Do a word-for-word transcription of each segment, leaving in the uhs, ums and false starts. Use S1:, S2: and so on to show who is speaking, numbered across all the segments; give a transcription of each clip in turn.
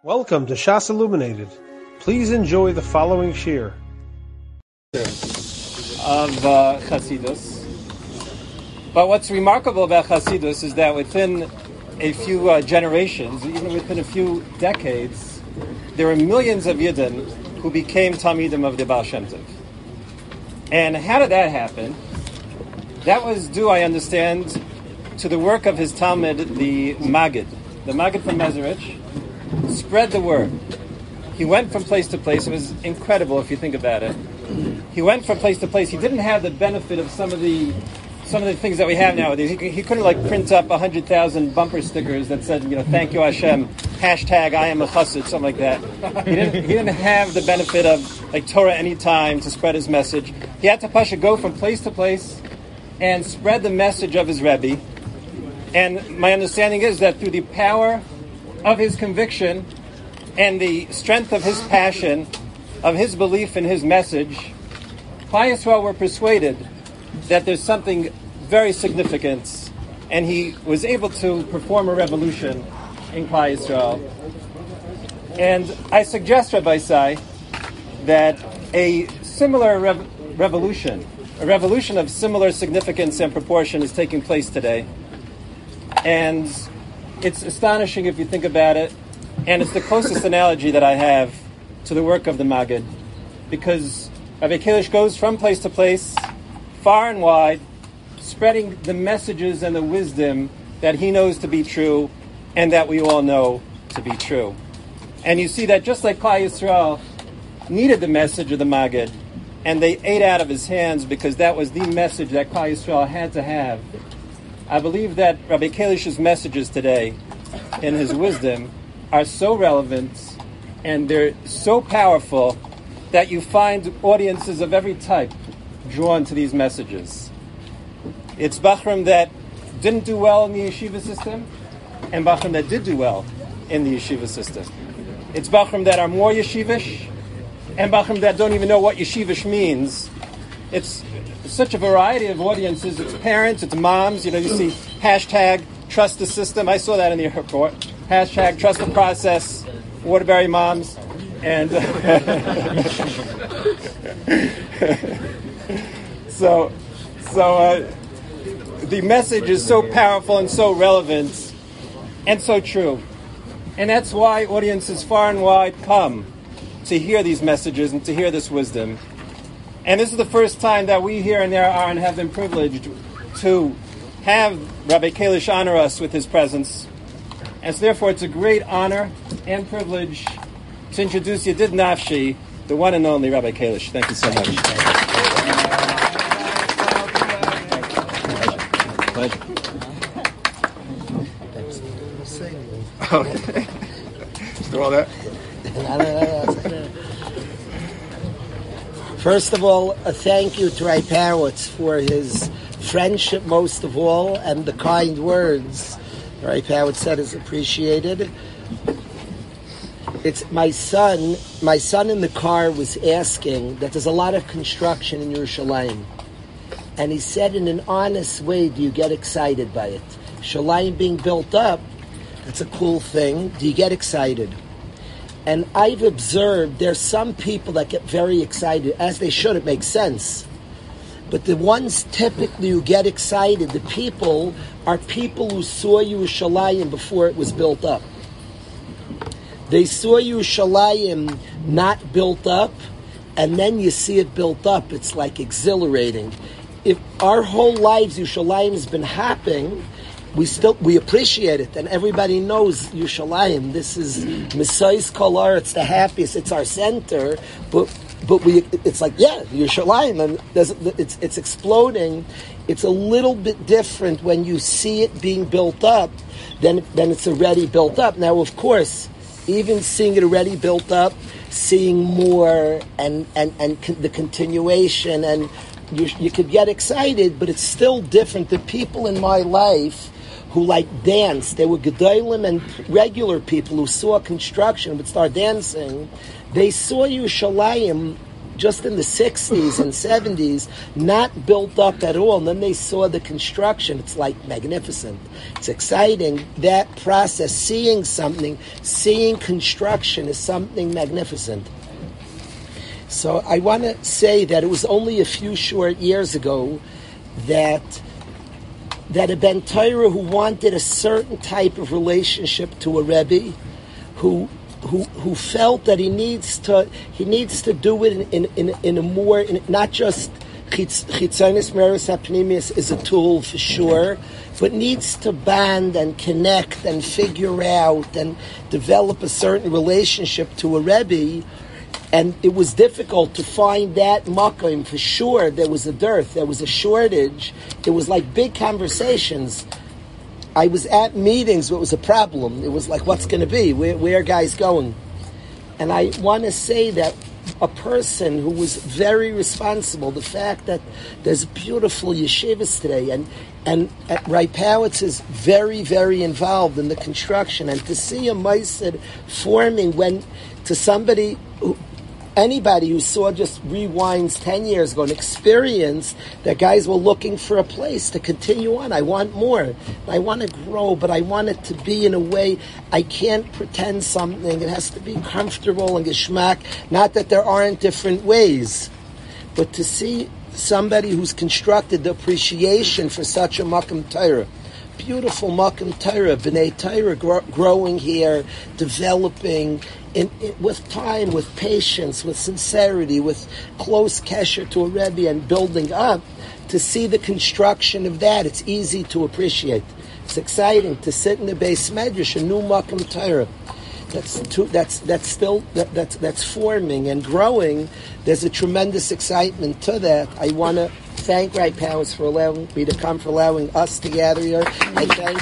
S1: Welcome to Shas Illuminated. Please enjoy the following shir.
S2: Of uh, Chasidus. But what's remarkable about Chasidus is that within a few uh, generations, even within a few decades, there are millions of Yidden who became Talmidim of the Baal Shem Tov. And how did that happen? That was due, I understand, to the work of his Talmud, the Maggid. The Maggid from Mezerich spread the word. He went from place to place. It was incredible if you think about it. He went from place to place. He didn't have the benefit of some of the some of the things that we have nowadays. He, he couldn't like print up one hundred thousand bumper stickers that said, you know, thank you Hashem, hashtag I am a chassid, something like that. He didn't, he didn't have the benefit of like Torah Anytime to spread his message. He had to pasha go from place to place and spread the message of his Rebbe. And my understanding is that through the power of his conviction and the strength of his passion, of his belief in his message, Klal Yisrael were persuaded that there's something very significant, and he was able to perform a revolution in Klal Yisrael. And I suggest, Rabbi Sai, that a similar rev- revolution, a revolution of similar significance and proportion is taking place today. And it's astonishing if you think about it, and it's the closest analogy that I have to the work of the Maggid, because Rabbi Kalish goes from place to place, far and wide, spreading the messages and the wisdom that he knows to be true and that we all know to be true. And you see that just like Klal Yisrael needed the message of the Maggid, and they ate out of his hands because that was the message that Klal Yisrael had to have, I believe that Rabbi Kalish's messages today, in his wisdom, are so relevant and they're so powerful that you find audiences of every type drawn to these messages. It's Bachram that didn't do well in the yeshiva system and Bachram that did do well in the yeshiva system. It's Bachram that are more yeshivish and Bachram that don't even know what yeshivish means. It's such a variety of audiences. It's parents, it's moms. You know, you see hashtag trust the system. I saw that in the report. Hashtag trust the process. Waterbury moms. And so, so uh, the message is so powerful and so relevant and so true. And that's why audiences far and wide come to hear these messages and to hear this wisdom. And this is the first time that we here in Ner Aron have been privileged to have Rabbi Kalish honor us with his presence. And so therefore it's a great honor and privilege to introduce Yedid Nafshi, the one and only Rabbi Kalish. Thank you so much. Pleasure. Okay. Do all that.
S3: First of all, a thank you to Ray Parwitz for his friendship most of all and the kind words Ray Parwitz said is appreciated. It's my son, my son in the car was asking that there's a lot of construction in Yerushalayim. And he said in an honest way, do you get excited by it? Yerushalayim being built up, that's a cool thing. Do you get excited? And I've observed there's some people that get very excited, as they should, it makes sense. But the ones typically who get excited, the people, are people who saw Yerushalayim before it was built up. They saw Yerushalayim not built up, and then you see it built up. It's like exhilarating. If our whole lives Yerushalayim has been happening, we still we appreciate it, and everybody knows Yerushalayim. This is Mesayis Kolar. It's the happiest. It's our center, but but we it's like yeah, Yerushalayim, and there's, it's it's exploding. It's a little bit different when you see it being built up, than then it's already built up. Now, of course, even seeing it already built up, seeing more and and and con- the continuation, and you you could get excited, but it's still different. The people in my life who like dance, they were gedolim and regular people who saw construction would start dancing. They saw Yerushalayim just in the sixties and seventies, not built up at all. And then they saw the construction. It's like magnificent. It's exciting. That process, seeing something, seeing construction is something magnificent. So I want to say that it was only a few short years ago that that a Ben Torah who wanted a certain type of relationship to a Rebbe, who who who felt that he needs to he needs to do it in in, in, in a more in, not just Chitzonis Meres HaPnimius is a tool for sure, but needs to bond and connect and figure out and develop a certain relationship to a Rebbe. And it was difficult to find that makom for sure. There was a dearth, there was a shortage. It was like big conversations. I was at meetings, but it was a problem. It was like, what's going to be? Where, where are guys going? And I want to say that a person who was very responsible, the fact that there's beautiful yeshivas today, and and Raipowitz is very, very involved in the construction, and to see a meisid forming when to somebody who, anybody who saw just rewinds ten years ago and experienced that guys were looking for a place to continue on. I want more. I want to grow, but I want it to be in a way I can't pretend something. It has to be comfortable and geschmack. Not that there aren't different ways, but to see somebody who's constructed the appreciation for such a Makom Torah. Beautiful Makom Torah, B'nai Torah grow, growing here, developing in, in, with time, with patience, with sincerity, with close kesher to a Rebbe and building up. To see the construction of that, it's easy to appreciate. It's exciting to sit in the Beis Medrash, a new Makom Torah. That's too, that's that's still that, that's that's forming and growing. There's a tremendous excitement to that. I want to thank Rai Powers for allowing me to come, for allowing us to gather here. I thank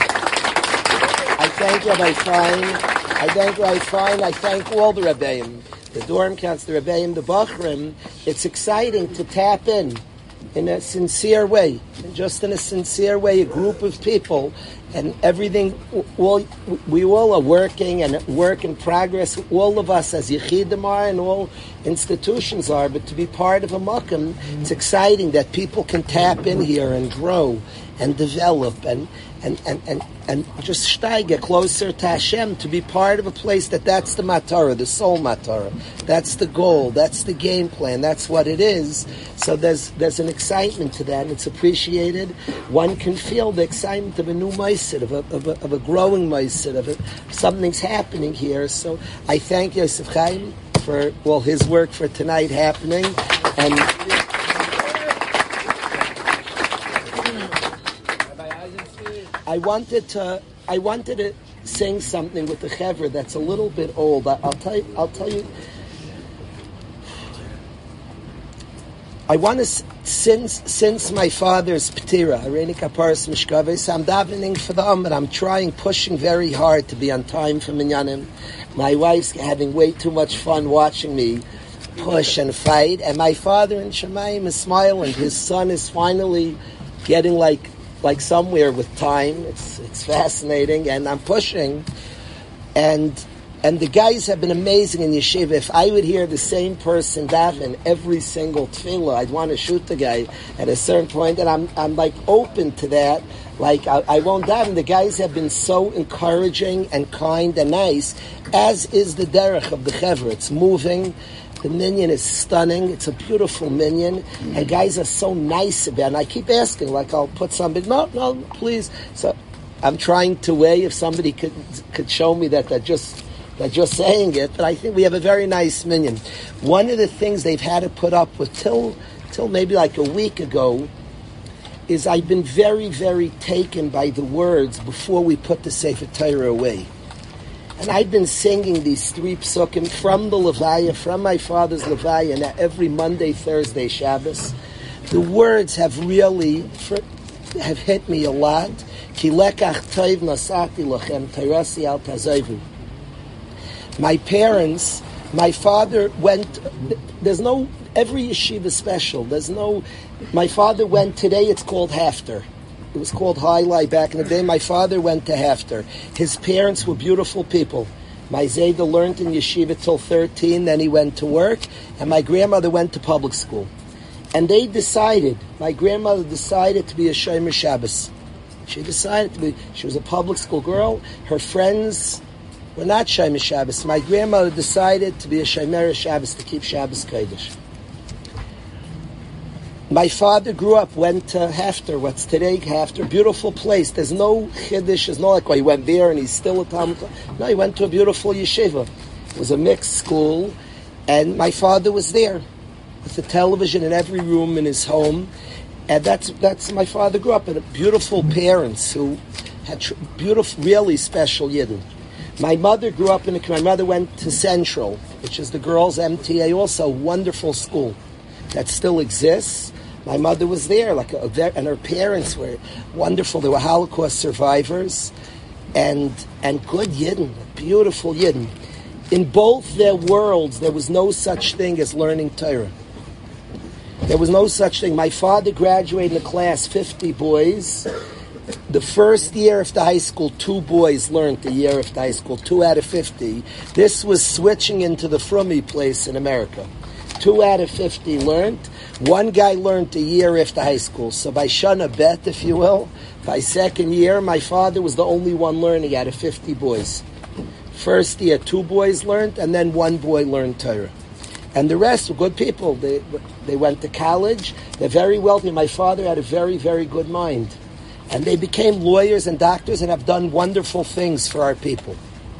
S3: I thank Rabbi Fein. I thank Rabbi Fein. I thank all the Rebbeim, the Dorm Counts, the Rebbeim, the Bachrim. It's exciting to tap in in a sincere way, just in a sincere way, a group of people, and everything, all, we all are working and work in progress, all of us as Yechidim are and all institutions are, but to be part of a Makom, it's exciting that people can tap in here and grow and develop and and, and, and, and just stay, get closer to Hashem, to be part of a place that that's the Matorah, the soul Matorah. That's the goal, that's the game plan, that's what it is. So there's there's an excitement to that, and it's appreciated. One can feel the excitement of a new Meisid, of a, of a, of a growing Meisid, of a, something's happening here. So I thank Yosef Chaim for, well, his work for tonight happening. And I wanted to I wanted to sing something with the Chevra that's a little bit old. I, I'll tell you, I'll tell you. I want to, since since my father's P'tira, Areni Kaparas Mishkaves, I'm davening for the Ummah. I'm trying, pushing very hard to be on time for Minyanim. My wife's having way too much fun watching me push and fight, and my father in Shemayim is smiling. His son is finally getting like like somewhere with time. It's it's fascinating, and I'm pushing, and and the guys have been amazing in yeshiva. If I would hear the same person daven every single tefillah, I'd want to shoot the guy at a certain point, and I'm I'm like open to that. Like I, I won't daven. The guys have been so encouraging and kind and nice, as is the derech of the chevra. It's moving. The minyan is stunning. It's a beautiful minyan. And guys are so nice about it. And I keep asking, like, I'll put somebody, no, no, please. So I'm trying to weigh if somebody could could show me that they're just, they're just saying it. But I think we have a very nice minyan. One of the things they've had to put up with till, till maybe like a week ago is I've been very, very taken by the words before we put the Sefer Torah away. And I've been singing these three psukim from the Levaya, from my father's Levaya, and every Monday, Thursday, Shabbos. The words have really have hit me a lot. Ki lekach toiv nasati lachem teirasi al tazovu. My parents, my father went. There's no every yeshiva is special. There's no. My father went today. It's called Haftar. It was called Highlight back in the day. My father went to Haftar. His parents were beautiful people. My Zayda learned in yeshiva till thirteen, then he went to work, and my grandmother went to public school. And they decided, my grandmother decided to be a Shomer Shabbos. She decided to be, she was a public school girl. Her friends were not Shomer Shabbos. My grandmother decided to be a Shomer Shabbos, to keep Shabbos Kodesh. My father grew up, went to Hafter, what's today Hafter, beautiful place. There's no Chiddush, it's not like, well, he went there and he's still a Talmud. No, he went to a beautiful yeshiva. It was a mixed school, and my father was there with a television in every room in his home. And that's that's my father grew up with beautiful parents who had tr- beautiful, really special Yidden. My mother grew up in a, my mother went to Central, which is the girls' M T A, also a wonderful school that still exists. My mother was there, like a, and her parents were wonderful. They were Holocaust survivors, and and good Yidden, beautiful Yidden. In both their worlds, there was no such thing as learning Torah. There was no such thing. My father graduated in a class, fifty boys. The first year of the high school, two boys learned the year of the high school, two out of fifty. This was switching into the Frummy place in America. Two out of fifty learned. One guy learned a year after high school. So by Shana Bet, if you will, by second year, my father was the only one learning out of fifty boys. First year, two boys learned, and then one boy learned Torah. And the rest were good people. They they went to college. They're very wealthy. My father had a very, very good mind. And they became lawyers and doctors and have done wonderful things for our people.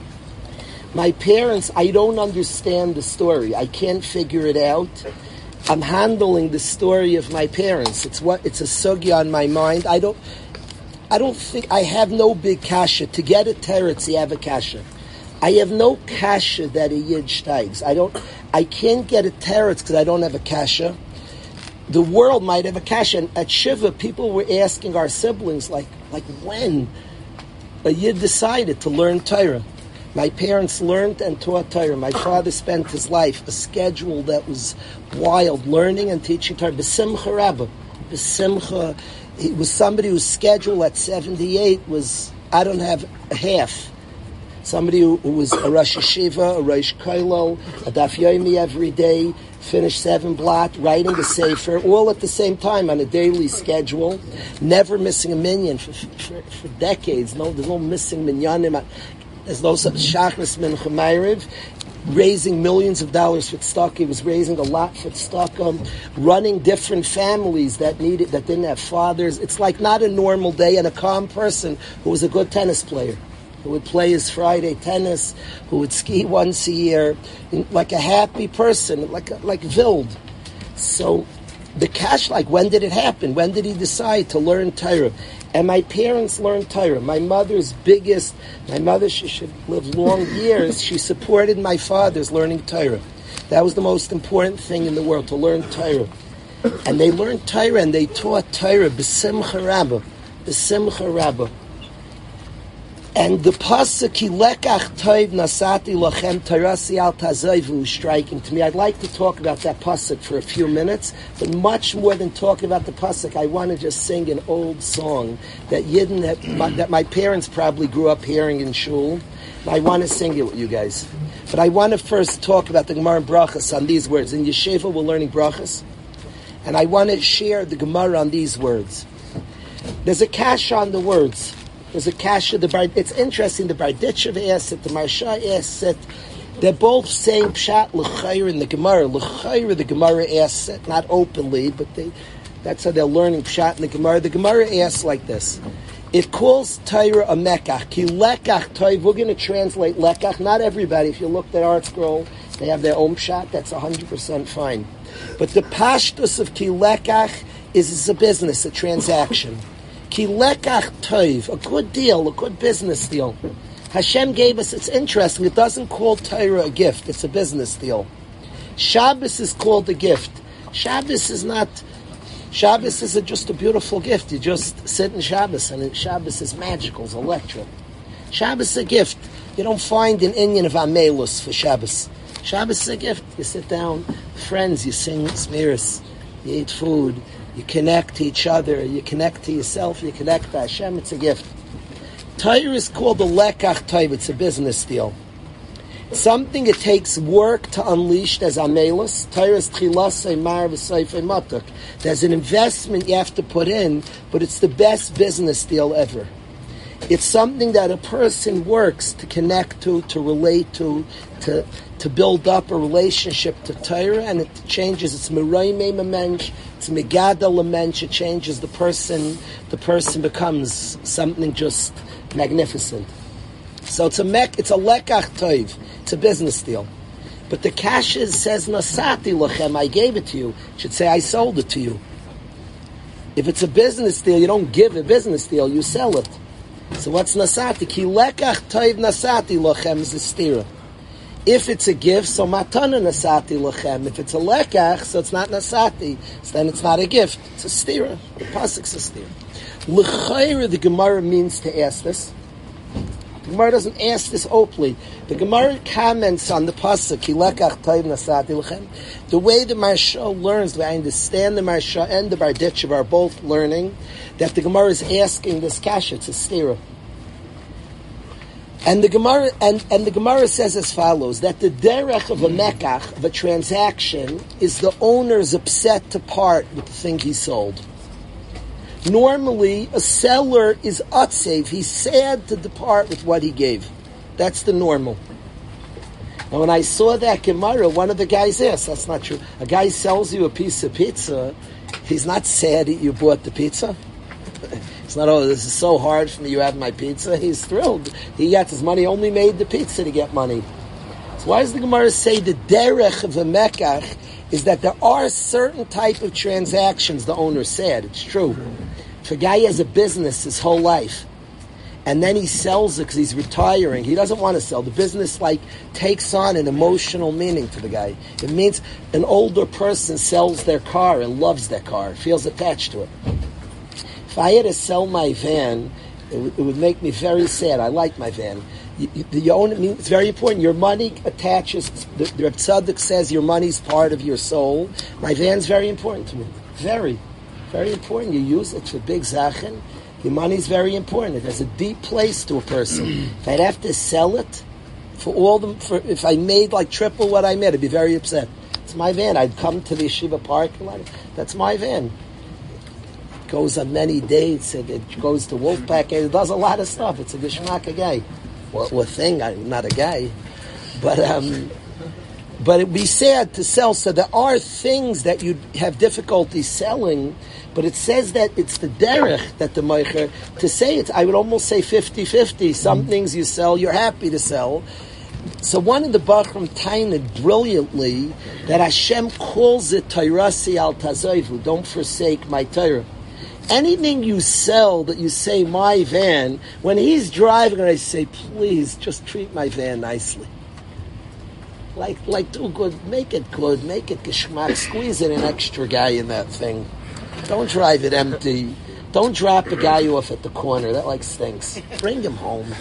S3: My parents, I don't understand the story. I can't figure it out. I'm handling the story of my parents. It's what it's a sugya on my mind. I don't I don't think I have no big kasha. To get a teretz, you have a kasha. I have no kasha that a yid steigs. I don't. I can't get a teretz because I don't have a kasha. The world might have a kasha. And at Shiva, people were asking our siblings, like, like when a yid decided to learn Torah. My parents learned and taught Torah. My father spent his life a schedule that was wild, learning and teaching Torah. B'simcha Rabbah, b'simcha. He was somebody whose schedule at seventy-eight was, I don't have a half. Somebody who, who was a Rosh Yeshiva, a Rosh Kollel, a Daf Yomi every day, finished seven blot, writing a sefer, all at the same time on a daily schedule, never missing a minyan for, for, for decades. No, there's no missing minyanim. There's no Shachris Mincha Ma'ariv, raising millions of dollars for tzedakah. He was raising a lot for tzedakah, running different families that needed, that didn't have fathers. It's like not a normal day, and a calm person who was a good tennis player, who would play his Friday tennis, who would ski once a year, like a happy person, like a, like Vild. So the cash, like when did it happen? When did he decide to learn Torah? And my parents learned Torah. My mother's biggest, my mother, she should live long years, she supported my father's learning Torah. That was the most important thing in the world, to learn Torah. And they learned Torah and they taught Torah, b'simcha rabbah, b'simcha rabbah. And the pasuk, ki lekach toiv nasati lachem tarasi al tazoivu, is striking to me. I'd like to talk about that pasuk for a few minutes, but much more than talking about the pasuk, I want to just sing an old song that Yidden, that my, that my parents probably grew up hearing in shul. And I want to sing it with you guys. But I want to first talk about the Gemara and Brachas on these words. In Yeshiva, we're learning Brachas. And I want to share the Gemara on these words. There's a kasha on the words. There's a kasha. The Bar, it's interesting. The Barditchev asks it. The Marsha asks it. They're both saying pshat l'chayr in the Gemara. L'chayr, the Gemara asks it, not openly, but they, that's how they're learning pshat in the Gemara. The Gemara asks like this. It calls Torah a mekach. Ki lekach toiv. We're going to translate lekach. Not everybody. If you looked at Art Scroll, they have their own pshat. That's one hundred percent fine. But the pashtus of ki lekach is, is a business, a transaction. Ki lekach toiv, a good deal, a good business deal. Hashem gave us, it's interesting, it doesn't call Torah a gift, it's a business deal. Shabbos is called a gift. Shabbos is not, Shabbos is a, just a beautiful gift. You just sit in Shabbos, and Shabbos is magical, it's electric. Shabbos is a gift. You don't find an Inyan of Amelus for Shabbos. Shabbos is a gift. You sit down, friends, you sing Smiris, you eat food, you connect to each other, you connect to yourself, you connect to Hashem, it's a gift. Torah is called the lekach toiv, it's a business deal. Something it takes work to unleash. There's amelis. Teiras tchilasei mar v'seifei matuk. There's an investment you have to put in, but it's the best business deal ever. It's something that a person works to connect to, to relate to, to to build up a relationship to Torah, and it changes. It's meraymei mensch, it's megadol mensch. It changes the person. The person becomes something just magnificent. So it's a mek, it's a lekach toiv. It's a business deal. But the kasha says nasati lachem. I gave it to you. It should say I sold it to you. If it's a business deal, you don't give a business deal. You sell it. So what's nasati? Ki lekach toiv nasati lachem is a stira. If it's a gift, so matana nasati lachem. If it's a lekach, so it's not nasati. So then it's not a gift. It's a stira. The pasuk's a stira. L'chayra, the Gemara means to ask this. The Gemara doesn't ask this openly. The Gemara comments on the pasuk, Ki lekach toiv nasati lachem. The way the Maharsha learns, the way I understand the Maharsha and the Barditchev are both learning, that the Gemara is asking this kasha. It's a stira. And the Gemara and, and the Gemara says as follows: that the derech of a mekach, of a transaction, is the owner's upset to part with the thing he sold. Normally, a seller is atzev; he's sad to depart with what he gave. That's the normal. Now, when I saw that Gemara, one of the guys asked, "That's not true. A guy sells you a piece of pizza; he's not sad that you bought the pizza." It's not, oh, this is so hard for me, you have my pizza. He's thrilled. He got his money, only made the pizza to get money. So why does the Gemara say the derech of a mekach is that there are certain type of transactions the owner said? It's true. If a guy has a business his whole life, and then he sells it because he's retiring, he doesn't want to sell. The business like takes on an emotional meaning to the guy. It means an older person sells their car and loves their car, feels attached to it. If I had to sell my van, it, w- it would make me very sad. I like my van. You, you, the owner, I mean, it's very important. Your money attaches. The, the Reb Tzadok says your money's part of your soul. My van's very important to me. Very, very important. You use it for big zachen. Your money's very important. It has a deep place to a person. If I'd have to sell it for all the, for if I made like triple what I made, I'd be very upset. It's my van. I'd come to the yeshiva parking lot. That's my van. Goes on many dates, and it goes to Wolfpack, and it does a lot of stuff. It's a Geshmaka guy. Well, well thing, I'm not a guy. But um, but it'd be sad to sell. So there are things that you have difficulty selling, but it says that it's the derech that the meicher, to say it, I would almost say fifty-fifty. Some mm-hmm. things you sell, you're happy to sell. So one of the Bachram tained brilliantly that Hashem calls it Tairasi al Tazoivu, don't forsake my Torah. Anything you sell that you say, my van, when he's driving, I say, please, just treat my van nicely. Like, like do good, make it good, make it geschmack, squeeze in an extra guy in that thing. Don't drive it empty. Don't drop a guy off at the corner, that like stinks. Bring him home.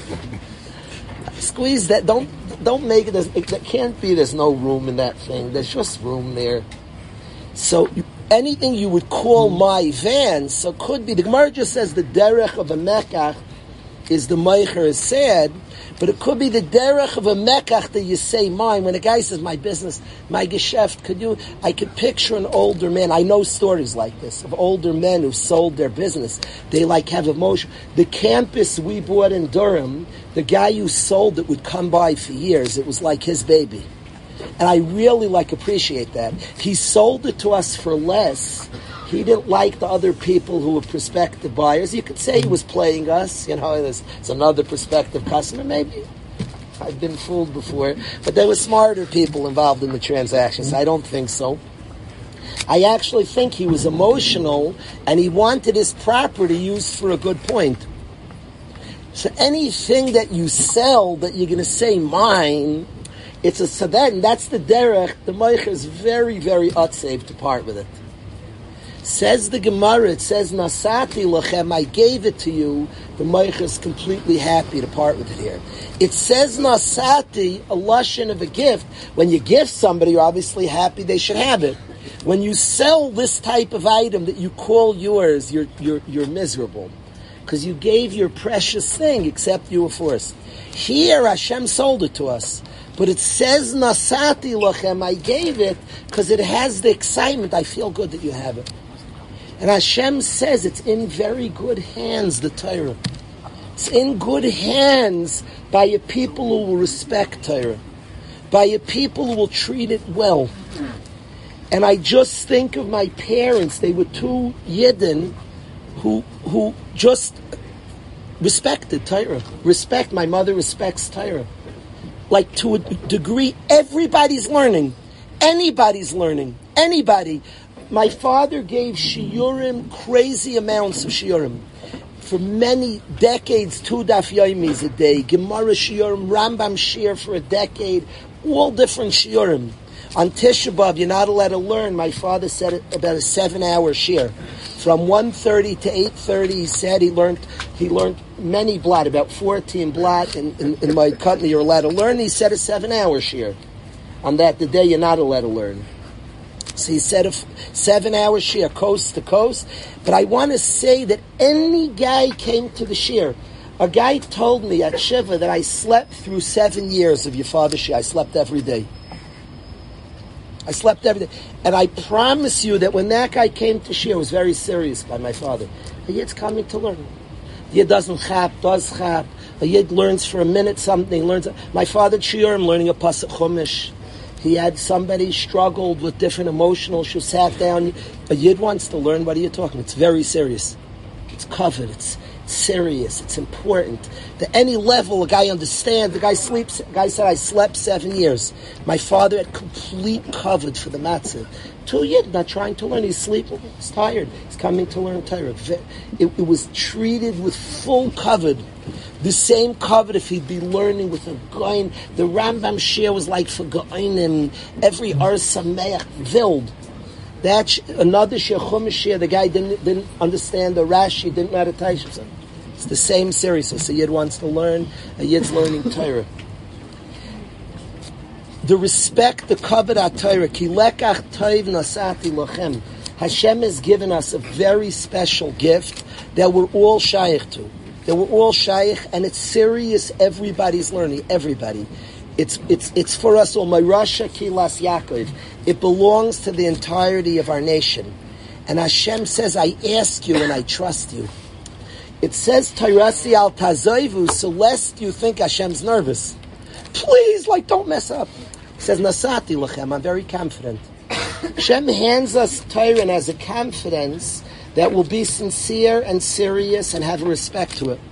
S3: Squeeze that, don't don't make it, it, that can't be, there's no room in that thing, there's just room there. So, anything you would call my van, so could be, the Gemara just says the derech of a mekach is the meicher is sad, but it could be the derech of a mekach that you say mine. When a guy says my business, my geschäft, could you, I could picture an older man, I know stories like this, of older men who sold their business. They like have emotion. The campus we bought in Durham, the guy who sold it would come by for years. It was like his baby. And I really like appreciate that. He sold it to us for less. He didn't like the other people who were prospective buyers. You could say he was playing us. You know, there's, there's another prospective customer. Maybe I've been fooled before, but there were smarter people involved in the transactions. I don't think so. I actually think he was emotional and he wanted his property used for a good point. So anything that you sell that you're going to say mine, it's a sadat, and that's the derech. The meicher is very, very utsav to part with it. Says the Gemara, it says, Nasati lachem, I gave it to you. The meicher is completely happy to part with it here. It says Nasati, a lashon of a gift. When you give somebody, you're obviously happy they should have it. When you sell this type of item that you call yours, you're, you're, you're miserable. Because you gave your precious thing, except you were forced. Here, Hashem sold it to us. But it says Nasati Lachem, I gave it, because it has the excitement. I feel good that you have it. And Hashem says it's in very good hands, the Torah. It's in good hands by a people who will respect Torah, by a people who will treat it well. And I just think of my parents. They were two Yidden who who just respected Torah. Respect. My mother respects Torah. Like to a degree, everybody's learning. Anybody's learning. Anybody. My father gave shiurim, crazy amounts of shiurim. For many decades, two daf yomis a day. Gemara shiurim, Rambam shiur for a decade. All different shiurim. On Tisha B'Av, you're not allowed to learn. My father said it, about a seven-hour shiur. From one thirty to eight thirty, he said he learned he learned many blot, about fourteen blot in, in, in my company you're allowed to learn. He said a seven-hour shiur. On that, the day you're not allowed to learn. So he said a seven-hour shiur, coast to coast. But I want to say that any guy came to the shiur. A guy told me at Shiva that I slept through seven years of your father's shiur. I slept every day. I slept every day. And I promise you that when that guy came to shiur, it was very serious by my father. A Yid's coming to learn. A Yid doesn't chap, does chap. A Yid learns for a minute something, learns. My father shiur, I'm learning a pasuk chumash. He had somebody struggled with different emotional issues, sat down. A Yid wants to learn. What are you talking? It's very serious. It's covered. It's serious. It's important. To any level, a guy understands. The guy sleeps. The guy said, I slept seven years. My father had complete covered for the matzah. Two Yid, not trying to learn. He's sleeping. He's tired. He's coming to learn Torah. It, it was treated with full covered. The same covered if he'd be learning with a goyin. The Rambam shiur was like for goyinim. Every Ar Sameach, Vild. That's another shiur, Chumash shiur. The guy didn't didn't understand the Rashi, didn't know how to Taisha. It's the same seriousness. A Yid wants to learn. A Yid's learning Torah. The respect, the kavod HaTorah. Ki lekach toiv nasati lochem. Hashem has given us a very special gift that we're all shaykh to. That we're all shaykh, and it's serious. Everybody's learning. Everybody. It's it's it's for us all. Ma'rasha Kilas Yaakov. It belongs to the entirety of our nation. And Hashem says, I ask you and I trust you. It says, Tairasi al Tazoivu, so lest you think Hashem's nervous. Please, like, don't mess up. He says, Nasati lachem, I'm very confident. Hashem hands us Torah and has a confidence that will be sincere and serious and have a respect to it.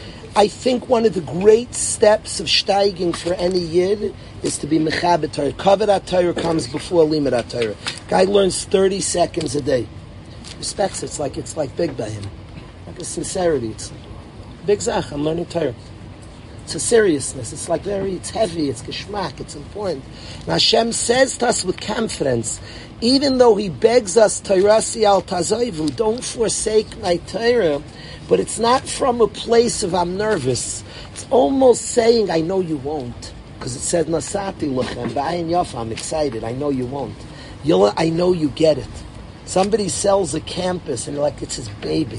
S3: I think one of the great steps of steiging for any Yid is to be Mechabed Torah. Kavod HaTorah comes before Limud HaTorah. Guy learns thirty seconds a day. Respects it. It's like, it's like big by him. Like a sincerity. It's big zach. I'm learning Torah. It's a seriousness. It's like very, it's heavy. It's geschmack. It's important. And Hashem says to us with confidence, even though He begs us, Tairasi al Tazoivu, don't forsake my Torah, but it's not from a place of I'm nervous. It's almost saying, I know you won't. Because it said, Nasati lachem, ba'ayin yafa, I'm excited. I know you won't. You'll, I know you get it. Somebody sells a campus and you're like, it's his baby.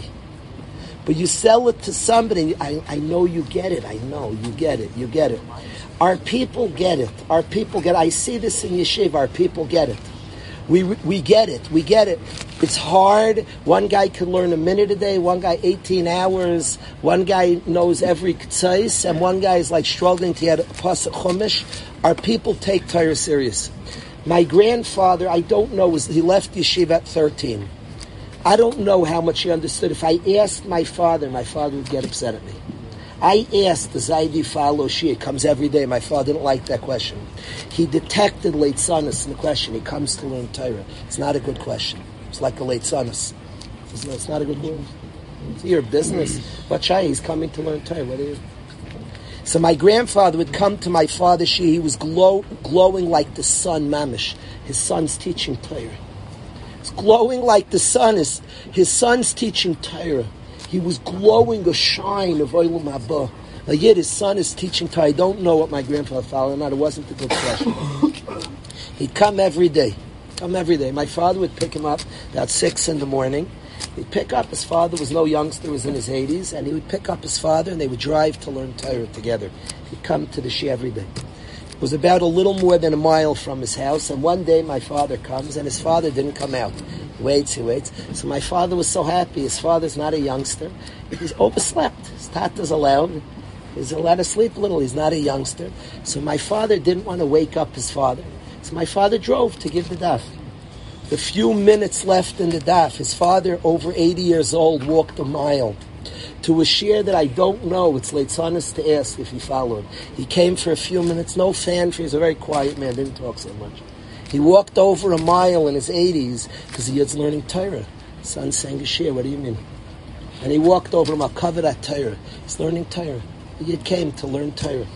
S3: But you sell it to somebody, I, I know you get it. I know you get it. You get it. Our people get it. Our people get it. I see this in Yeshiva. Our people get it. We we get it. We get it. It's hard. One guy can learn a minute a day. One guy eighteen hours. One guy knows every k'tzais, and one guy is like struggling to get a pasuk chumash. Our people take Torah serious. My grandfather, I don't know, was he left yeshiva at thirteen. I don't know how much he understood. If I asked my father, my father would get upset at me. I asked the Zaidi follow Shia. It comes every day. My father didn't like that question. He detected late sonus in the question. He comes to learn Torah. It's not a good question. It's like a late sonus. It's not a good word. It's your business. But Shai, he's coming to learn Torah. What are you? So my grandfather would come to my father Shia. He was glow, glowing like the sun, mamish. His son's teaching Torah. It's glowing like the sun. Is his son's teaching Torah. He was glowing a shine of Olam Haba. Now yet his son is teaching Torah. I don't know what my grandfather followed or not. It wasn't a good question. He'd come every day. Come every day. My father would pick him up about six in the morning. He'd pick up his father. Was no youngster. Was in his eighties. And he would pick up his father and they would drive to learn Torah together. He'd come to the Shia every day. It was about a little more than a mile from his house, and one day my father comes, and his father didn't come out. He waits, he waits. So my father was so happy. His father's not a youngster. He's overslept. His tata's allowed. He's allowed to sleep a little. He's not a youngster. So my father didn't want to wake up his father. So my father drove to give the daf. The few minutes left in the daf, his father, over eighty years old, walked a mile to a shir that I don't know. It's Leitzanis to ask if he followed. He came for a few minutes, no fanfare. He's a very quiet man, didn't talk so much. He walked over a mile in his eighties because he was learning Torah. His son sang a shir, what do you mean? And he walked over a Makavat Torah. He's learning Torah. He came to learn Torah.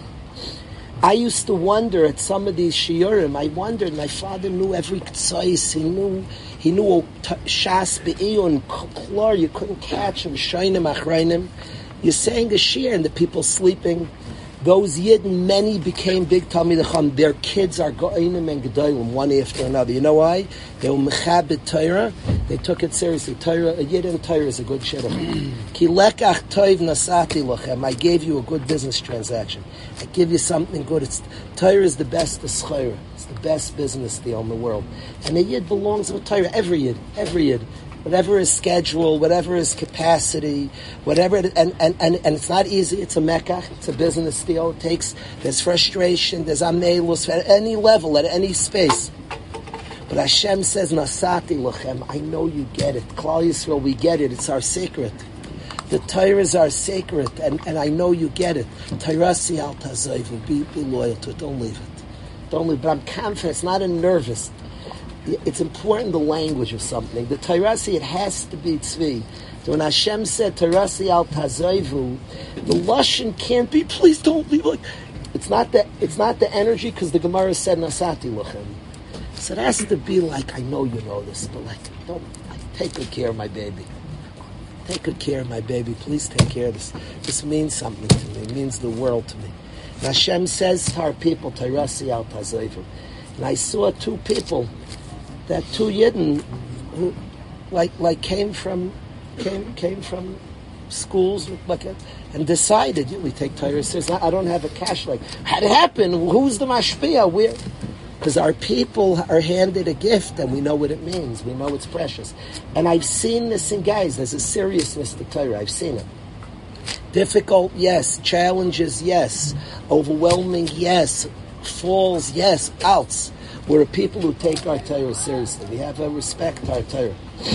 S3: I used to wonder at some of these shiurim. I wondered. My father knew every tzais. He knew. He knew shas be'iyun klor. You couldn't catch him. Shainim achrayim. You're saying a shir and the people sleeping. Those yidden, many became big Talmidei Chacham. Their kids are go'inim and gedolim, one after another. You know why? They were mechabed Torah. They took it seriously. Torah, a yid in Torah is a good shidduch. Ki lekach toiv nasati lochem. I gave you a good business transaction. I give you something good. It's, Torah is the best schayra. It's the best business deal in the world. And a yid belongs with Torah. Every yid. Every yid. Whatever his schedule, whatever his capacity, whatever, it, and, and, and, and it's not easy. It's a mekach, it's a business deal. It takes, there's frustration, there's amelus, at any level, at any space. But Hashem says, Nasati lochem, I know you get it. Klal Yisrael, we get it. It's our secret. The Torah is our secret, and, and I know you get it. Tairasi al tazayvu, be, be loyal to it. Don't leave it. Don't leave it. But I'm confident, it's not a nervous. It's important, the language of something. The Tairasi, it has to be tzvi. So when Hashem said Tairasi al tazayvu, the lashon can't be, please don't leave. Like, it's not the it's not the energy, because the Gemara said Nasati lochem. So it has to be like, I know you know this, but like, don't like, take good care of my baby. Take good care of my baby. Please take care of this. This means something to me. It means the world to me. And Hashem says to our people, Tairasi al tazayvu. And I saw two people, that two Yidden who, like, like came from, came came from schools, like, a, and decided, yeah, we take Torah seriously. I don't have a cash. Like, how'd it happen? Who's the mashpia? Where? Because our people are handed a gift, and we know what it means. We know it's precious. And I've seen this in guys. There's a seriousness to Torah. I've seen it. Difficult, yes. Challenges, yes. Overwhelming, yes. Falls, yes. Outs. We're a people who take our Torah seriously. We have a respect to our Torah.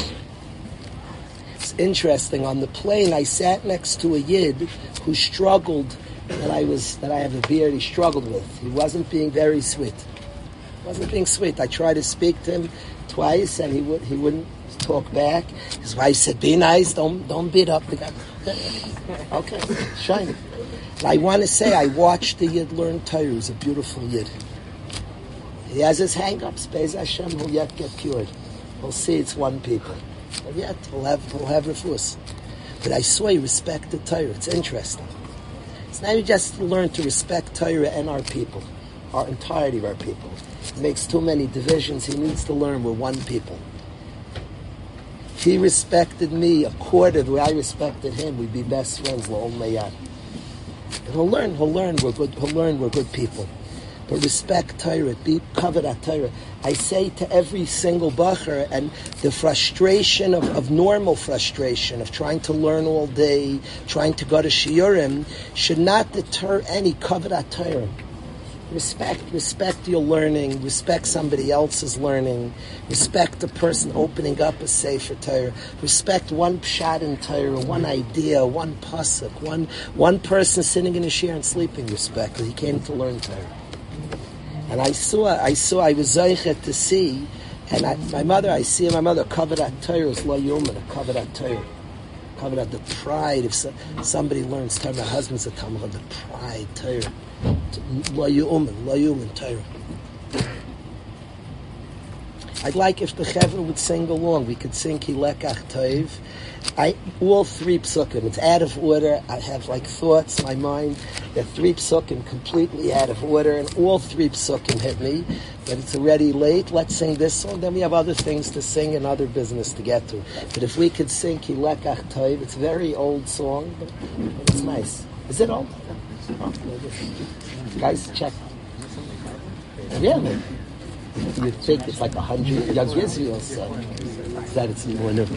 S3: It's interesting. On the plane, I sat next to a Yid who struggled, that I was that I have a beard, he struggled with. He wasn't being very sweet. He wasn't being sweet. I tried to speak to him twice, and he would he wouldn't talk back. His wife said, "Be nice. Don't don't beat up the guy." Okay, shine. I want to say, I watched the Yid learn Torah. He's a beautiful Yid. He has his hang-ups. Be'ez Hashem, he'll yet get cured. We'll see it's one people. But yet, he'll have, he'll have refus. But I saw he respected Torah. It's interesting. It's now you just learn to respect Torah and our people. Our entirety of our people. He makes too many divisions. He needs to learn we're one people. If he respected me a quarter the way I respected him, we'd be best friends. L'ol mayad. And he'll learn. He'll learn we're good. He'll learn we're good people. But respect Torah, be covered at Torah. I say to every single bacher, and the frustration of, of normal frustration, of trying to learn all day, trying to go to shiurim, should not deter any covered at Torah. Respect, respect your learning, respect somebody else's learning, respect the person opening up a sefer Torah, respect one pshat in Torah, one idea, one pasuk, one one person sitting in a chair and sleeping, respect, because he came to learn Torah. And I saw, I saw, I was zeichet to see, and I, my mother, I see my mother covered at Torah, is lo yuman, covered at Torah, covered at the pride. If so, somebody learns Torah, my husband's a Talmud, the pride, Torah, lo yuman, lo yuman, Torah. I'd like if the Chevra would sing along. We could sing Ki Lekach Toiv. I all three psukim. It's out of order. I have like thoughts in my mind. There are three psukim completely out of order, and all three psukim hit me. But it's already late. Let's sing this song. Then we have other things to sing and other business to get to. But if we could sing Ki Lekach Toiv, it's a very old song, but it's nice. Is it old? Oh, guys, check. Really? You think it's like a hundred young Israel, so that it's more new.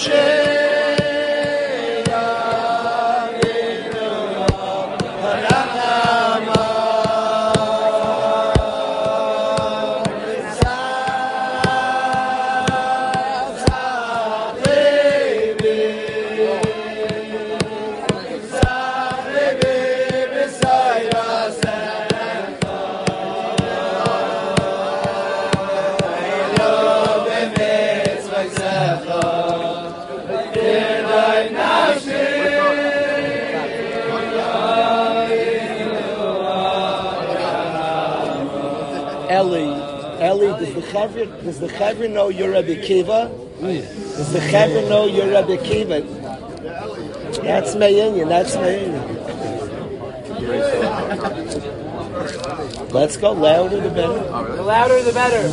S3: Does the Chaver know your Rebbe Kiva? Does the Chaver know your Rebbe Kiva? That's my union. That's my union. Let's go louder the better.
S4: The louder the better.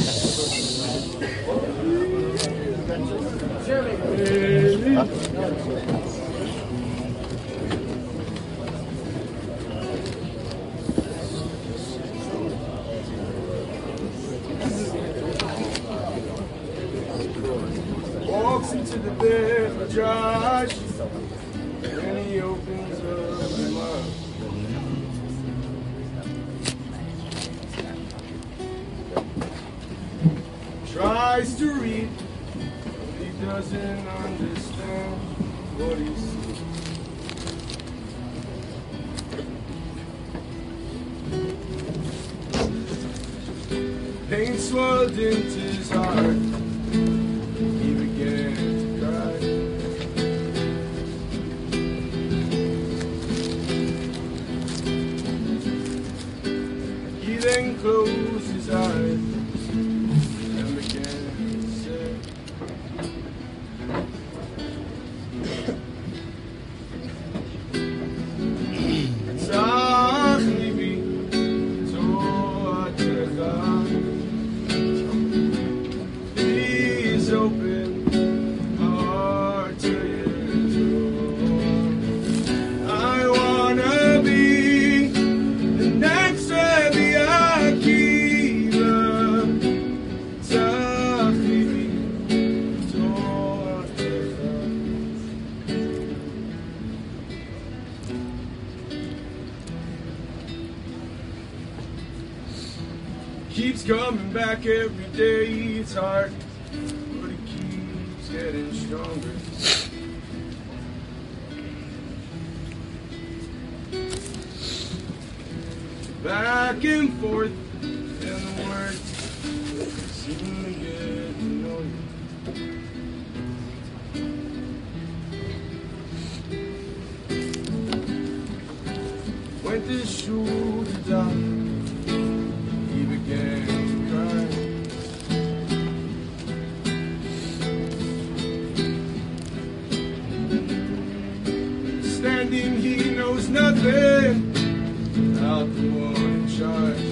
S5: Into the bed for Josh, and he opens up his mouth. Tries to read, but he doesn't understand what he sees. Pain swelled into his heart. Closed his eyes and began to say, Tzach libi to'atecha. Please open my heart to your door. I wanna be the next Rebbe Akiva. Tzach libi to'atecha. Keeps coming back every day, it's hard, but it keeps getting stronger. Back and forth, and the words seem to get annoying. Went to shoot it down. He began to cry. Standing, he knows nothing without the one in charge.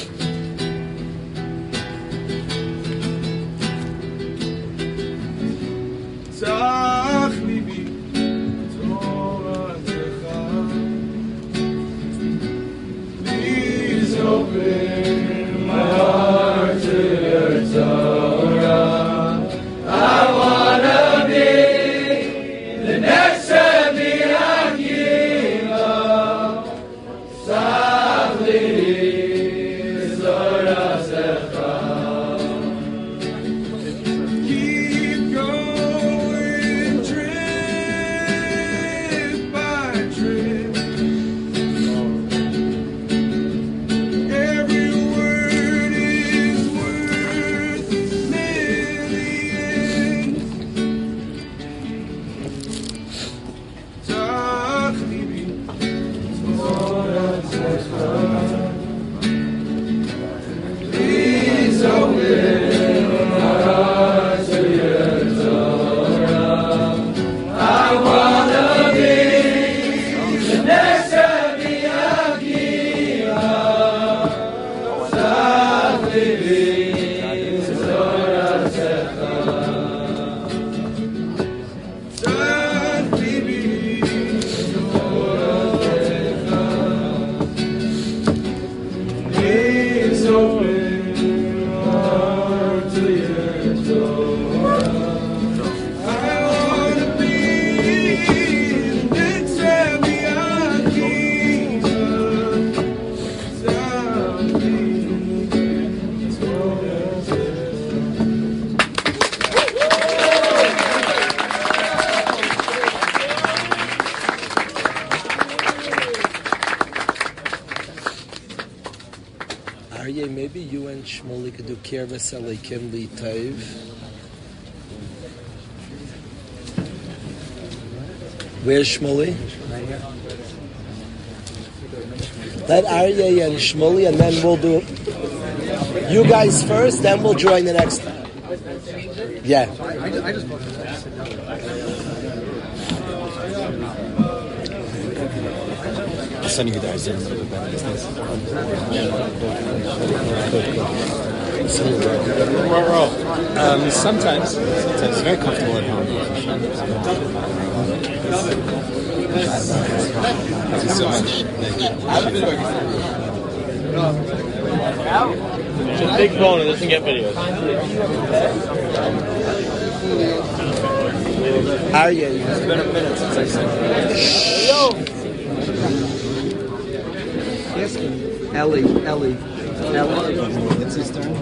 S5: Tzach libi to'atecha. Please open my heart to your Torah. I wanna be the next Rebbe Akiva. Tzach libi
S3: and Shmuley could do Kirvas Elikim Li Tov. Where's Shmuley? Let Aryeh and Shmuley, and then we'll do you guys first, then we'll join the next time. Yeah.
S4: Sending you guys in a little bit better business. Um, sometimes, sometimes very comfortable at home. Thank you so much.
S6: It's a big phone, it doesn't get videos.
S3: Aryeh,
S4: It's been a minute since I said that.
S3: Ellie, Ellie, Ellie.
S4: It's his turn.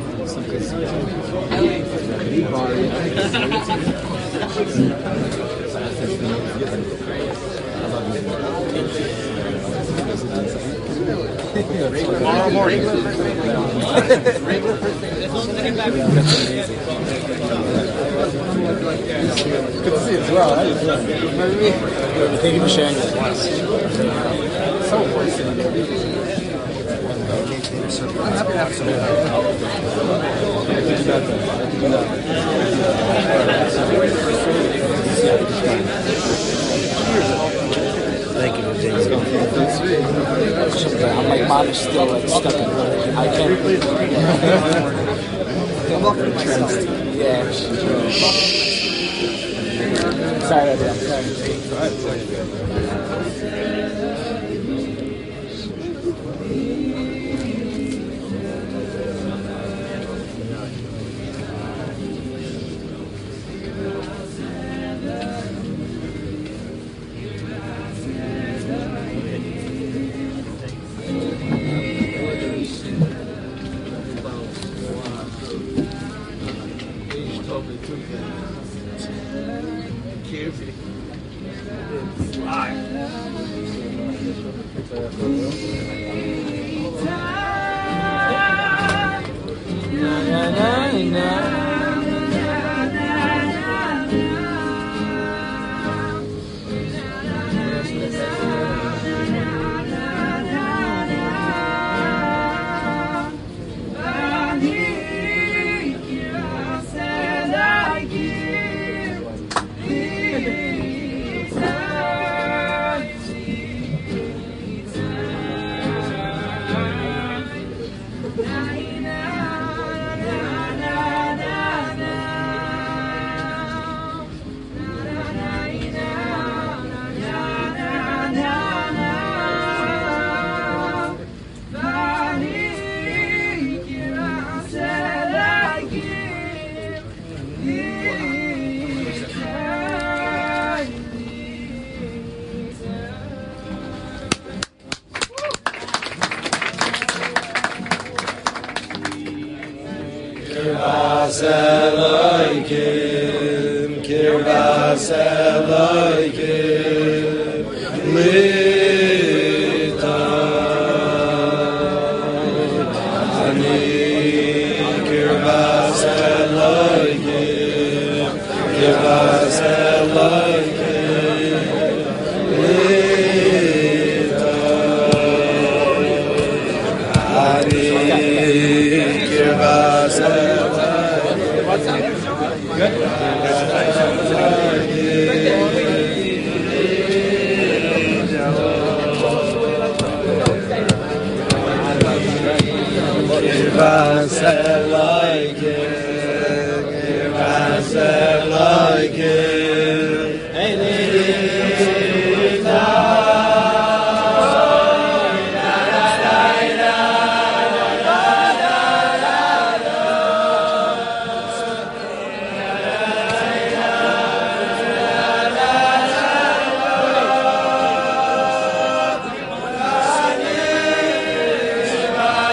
S6: Tomorrow morning.
S4: Good to see you as well. How you doing? Thank you for sharing this with us. So I'm happy to have some.
S3: Thank you,
S4: I'm like, mom is still like stuck in her. I can't. I'm welcome to myself. Yeah. Sorry, I'm sorry.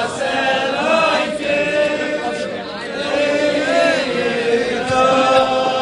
S7: Oh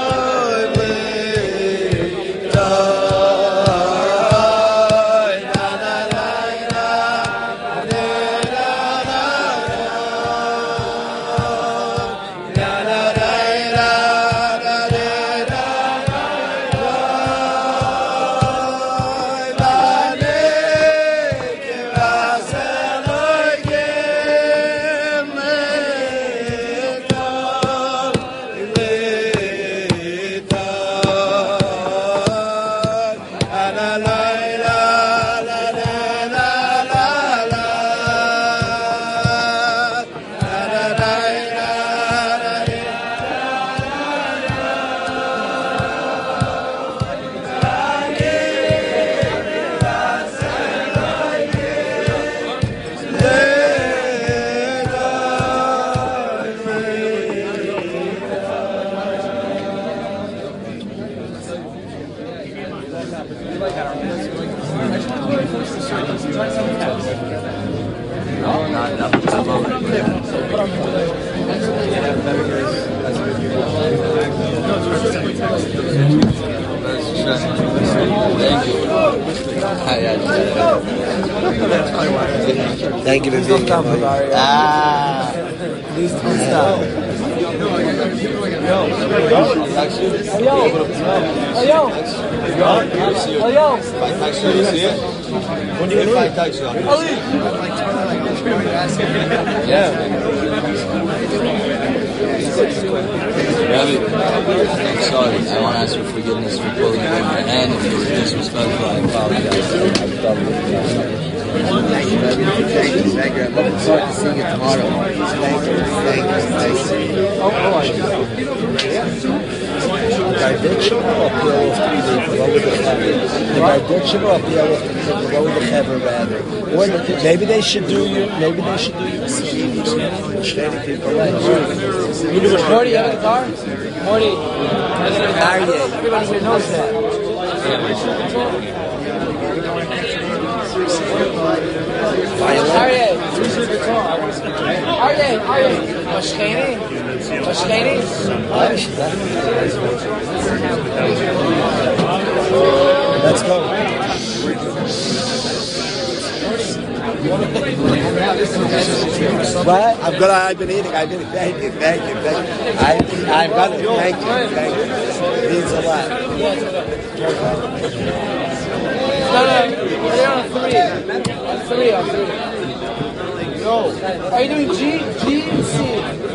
S3: Thank you for being here. Ah. Please don't stop.
S7: Yo. Yo. Yo.
S6: When do you get five on? Yeah.
S8: Rabbi, I'm sorry. I want to ask for forgiveness for pulling you in, and if you were disrespectful, I apologize.
S3: Thank you, Rabbi. Thank you, thank you. I'm looking forward to seeing you tomorrow. Thank you, thank you, thank you. Oh, oh, Garditchim up here with the lower the Hever. The Garditchim up here with the lower the Hever rather. Or the, maybe they should do you. Maybe they should do you. Shady people like
S7: you. Do it, Morty. Have a car, Morty.
S3: Aryeh.
S7: Everybody here knows that. Aryeh. Aryeh. Aryeh. Mashkeni. Mashkeni.
S3: Let's go. What? I'm gonna. I've been eating. I've been. Thank you. Thank you. Thank you. I, I'm gonna. Thank you. Thank you. It means a lot.
S7: No, no. We're on three. On three. On three. Yo. Are you doing G, G, and C?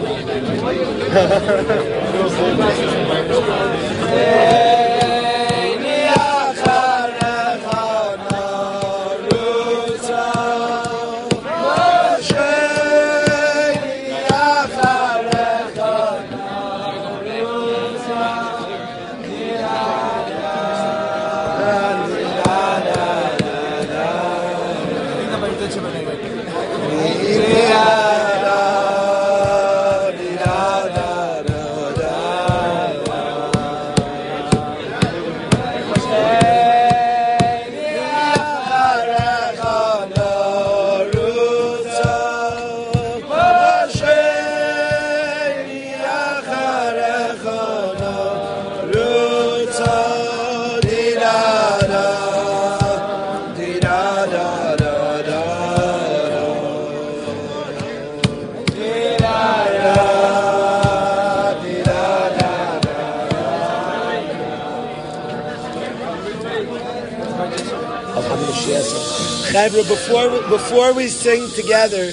S3: Before we, before we sing together,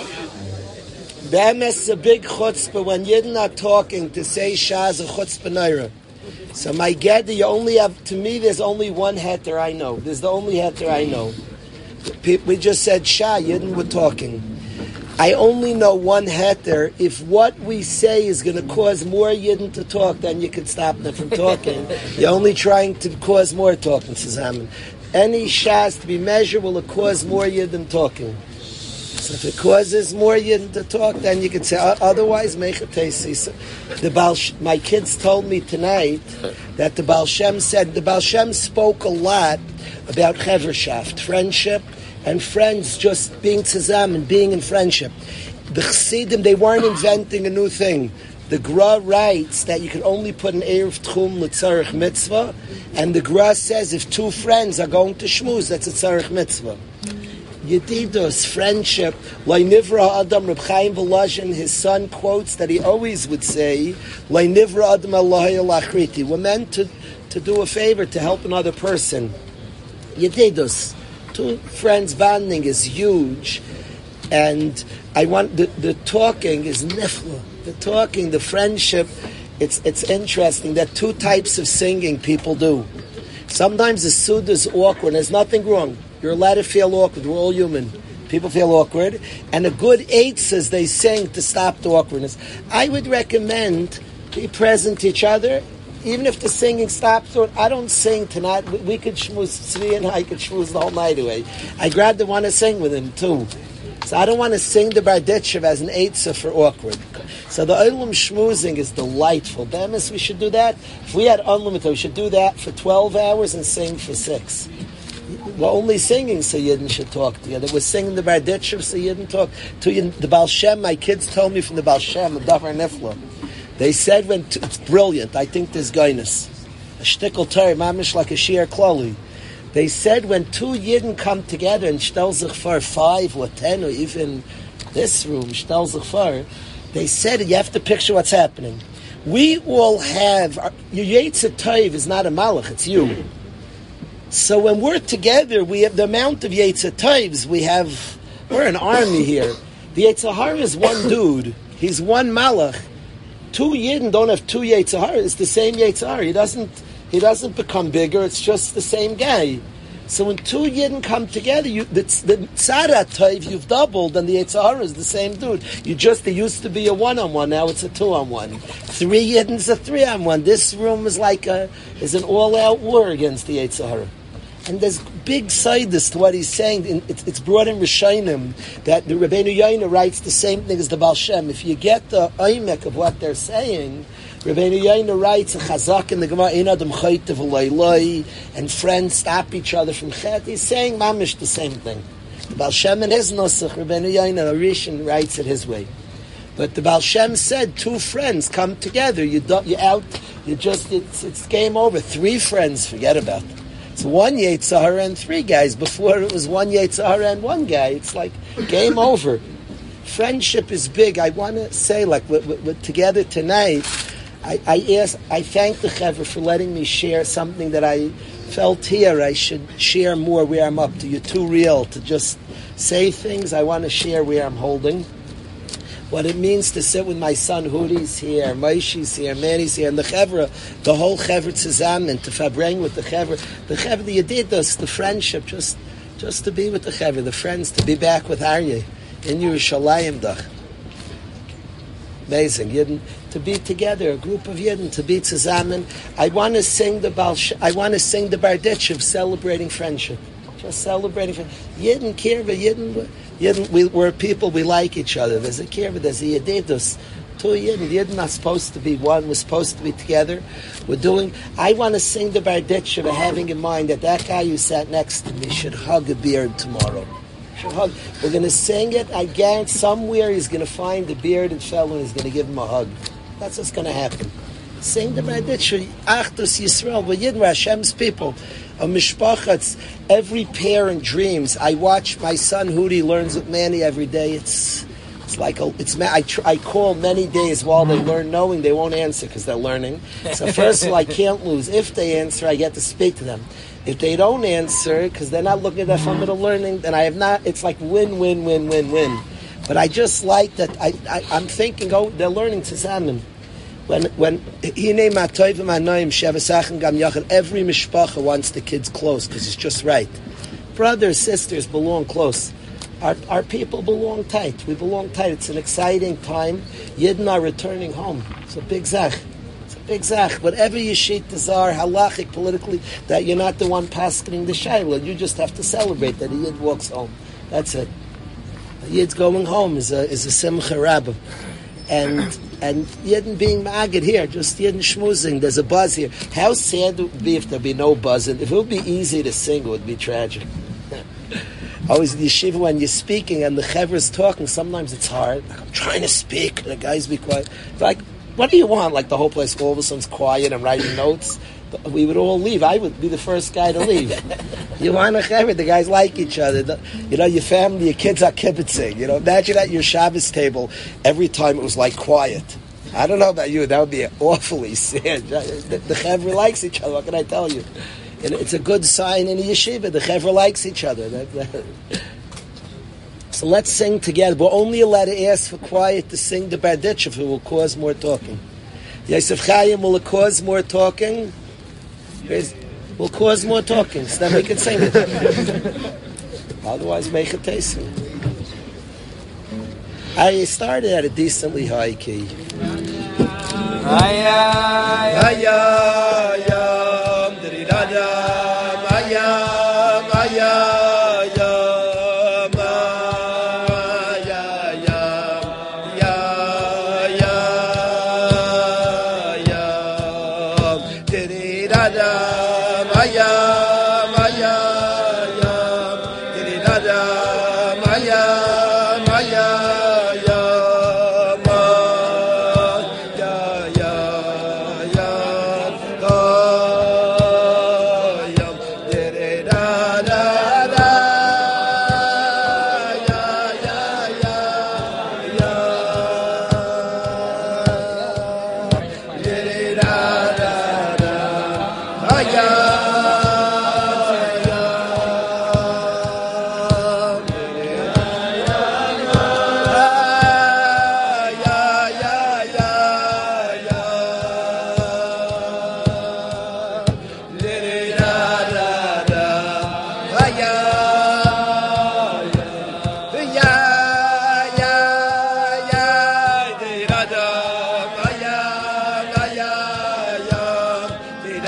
S3: Be'emes is a big chutzpah when Yidden are talking to say Shah is a chutzpah naira. So my gedder, you only have, to me there's only one heter I know. There's the only heter I know. We just said Shah, Yidden were talking. I only know one heter. If what we say is going to cause more Yidden to talk, then you can stop them from talking. You're only trying to cause more talking, Suzaman. Any shas to be measured will it cause more yidden talking. So if it causes more yidden to talk, then you can say otherwise make it tasty. So the Baal, my kids told me tonight that the Baal Shem said the Baal Shem spoke a lot about Chevershaft, friendship, and friends just being tzazam and being in friendship. The Chassidim, they weren't inventing a new thing. The Gra writes that you can only put an Erev Tchum l'tzarech mitzvah, and the Gra says if two friends are going to shmuz, that's a tzarech mitzvah. Yedidus, friendship, Lai Nivra Adam, Reb Chaim Volozhin, his son quotes that he always would say, Lai Nivra Adam Allahi Alachriti. We're meant to, to do a favor, to help another person. Yedidus, two friends bonding is huge, and I want, the, the talking is nifla. The talking, the friendship, it's it's interesting that two types of singing people do. Sometimes the sud is awkward. There's nothing wrong. You're allowed to feel awkward. We're all human. People feel awkward. And a good eight says they sing to stop the awkwardness. I would recommend be present to each other, even if the singing stops. Or I don't sing tonight. We, we could shmooze. Tzvi and I could shmooze the whole night away. I'd rather want to sing with him too. So I don't want to sing the Barditchev as an eitzah for awkward. So the Olam Shmoozing is delightful. Bemis, we should do that. If we had unlimited, we should do that for twelve hours and sing for six. We're only singing so Yidden should talk together. We're singing the Barditchev so Yidden talk. To the Baal Shem, my kids told me from the Baal Shem, the Davar Nifla. They said when, t- it's brilliant, I think there's goyness. A shtickle Torah, mamish like a shiur klali. They said when two Yidden come together and stel sich for five or ten or even this room, stel sich for, they said you have to picture what's happening. We all have, your Yetzer Tov is not a malach, it's you. So when we're together, we have the amount of Yetzer Tovs, we have, we're an army here. The Yetzer Hara is one dude, he's one malach. Two Yidden don't have two Yetzer Hara, it's the same Yetzer Hara. He doesn't, he doesn't become bigger, it's just the same guy. So when two Yidden come together, you, the, the Tzara Tov, you've doubled, and the Yetzer Hara is the same dude. You just, it used to be a one-on-one, now it's a two-on-one. Three Yidden's a three-on-one. This room is like a, is an all-out war against the Yetzer Hara. And there's big sidus to what he's saying. It's, it's brought in Rishonim that the Rabbeinu Yoina writes the same thing as the Baal Shem. If you get the oimek of what they're saying, Rabbeinu Yoina writes in Chazak in the Gemara, Ein Adam Chayte v'Loiloi, and friends stop each other from Chet. He's saying mamish the same thing. The Baal Shem in his Nusach, Rabbeinu Yoina Rishon writes it his way. But the Baal Shem said two friends come together. You do, you out. You just it's, it's game over. Three friends, forget about it. It's one Yetzer Hara and three guys. Before it was one Yetzer Hara and one guy. It's like game over. Friendship is big. I want to say, like, we're, we're together tonight. I, I ask, I thank the Chevra for letting me share something that I felt here I should share more where I'm up to. You're too real to just say things. I want to share where I'm holding. What it means to sit with my son Hudi's here, Moshe's here, Manny's here, and the Chevra, the whole Chevra Tzazamen, to Fabreng with the Chevra, the Chevra, the Yedidus, the friendship, just just to be with the Chevra, the friends, to be back with Aryeh in Yerushalayim Dach. Amazing, Yidden, to be together, a group of Yidden, to be Tzazamen. I want to sing the Baal, I want to sing the Barditchev, celebrating friendship. Just celebrating friendship. Yidden, Kirva, Yidden, Yidden, we, we're people, we like each other. There's a Kirva, there's a Yedidus. Two Yidden, Yidden are supposed to be one, we're supposed to be together. We're doing, I want to sing the Barditchev, having in mind that that guy who sat next to me should hug a beard tomorrow. Should hug. We're going to sing it, I guarantee somewhere he's going to find a bearded fellow and he's going to give him a hug. That's what's going to happen. Sing the Barditchev, Achdus Yisrael, we're Yidden, we're Hashem's people. A mishpachat's, every parent dreams. I watch my son Hudi learns with Manny every day. It's it's like a, it's I tr- I call many days while they learn, knowing they won't answer because they're learning. So first of all, I can't lose. If they answer, I get to speak to them. If they don't answer because they're not looking at that fundamental learning, then I have not. It's like win, win, win, win, win. But I just like that. I, I I'm thinking, oh, they're learning tzazamen. When when every mishpacha wants the kids close because it's just right. Brothers, sisters belong close. Our our people belong tight. We belong tight. It's an exciting time. Yidden are returning home. It's a big zach. It's a big zach. Whatever yeshit desire, halachic, politically, that you're not the one paskening the shayla. You just have to celebrate that a yid walks home. That's it. A yid's going home is a is a simcha rabbah. And and Yidden being ma'agid here, just Yidden schmoozing. There's a buzz here. How sad it would be if there'd be no buzzing. If it would be easy to sing, it would be tragic. Always in the yeshiva when you're speaking and the chevra's talking, sometimes it's hard. Like, I'm trying to speak, and the guys be quiet. Like, what do you want? Like the whole place all of a sudden's quiet and writing notes. We would all leave. I would be the first guy to leave. You want a chevra, the guys like each other. The, you know, your family, your kids are kibitzing. You know, imagine at your Shabbos table, every time it was like quiet. I don't know about you, that would be awfully sad. The, the chevra likes each other, what can I tell you? And it's a good sign in the yeshiva, the chevra likes each other. That, that. So let's sing together. We're only allowed to ask for quiet to sing the Barditchev, who will cause more talking. Yosef Chaim will cause more talking. Will cause more talking, so then we can sing it. Otherwise, make it tasty. I started at a decently high key.
S9: Da